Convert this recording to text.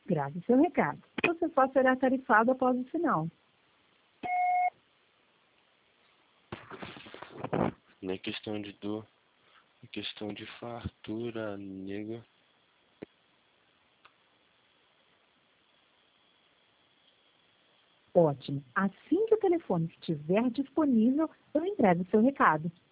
Grave seu recado. Você só será tarifado após o sinal. Não é questão de dor, é questão de fartura, nega. Ótimo. Assim que o telefone estiver disponível, eu entrego seu recado.